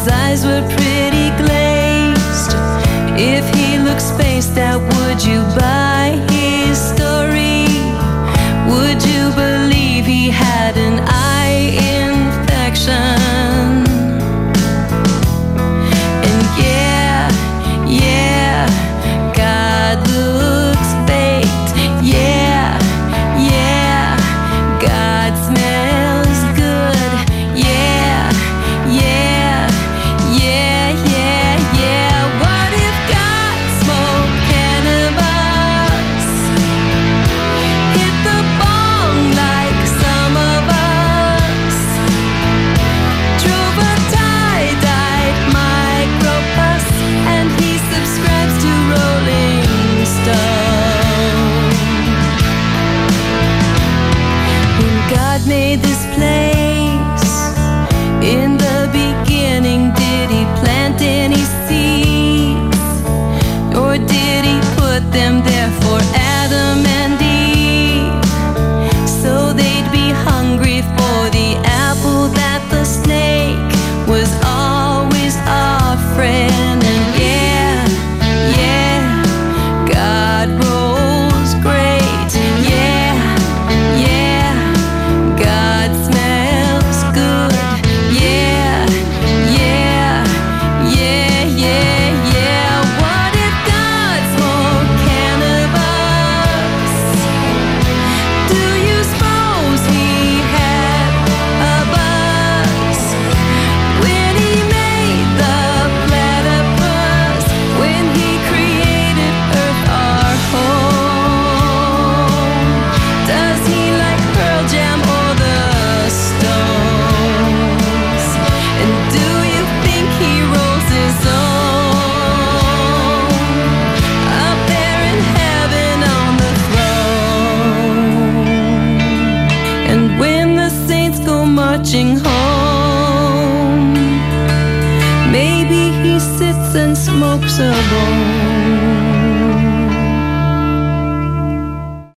His eyes were pretty glazed. If he looked spaced out, would you buy his story? Would you believe he had an eye infection? And yeah, God looks baked. Yeah, God smells good. Yeah. What if God smoked cannabis? Hit the bong like some of us. Drove a tie-dyed microbus, and he subscribes to Rolling Stone. When God made this place, in the beginning, did he plant any seeds? Or did he put them there for Adam and Eve, so they'd be hungry for the apple that the snake was always offering? And yeah, God rolls great. Yeah, God smells good. Yeah. What if God smoked cannabis? Do you suppose he had a buzz when he made the platypus? When he created Earth, our home? Does he like Pearl Jam or the Stones? And do you think he rolls his own up there in heaven on the throne? And when the saints go marching home, maybe he sits and smokes a bone.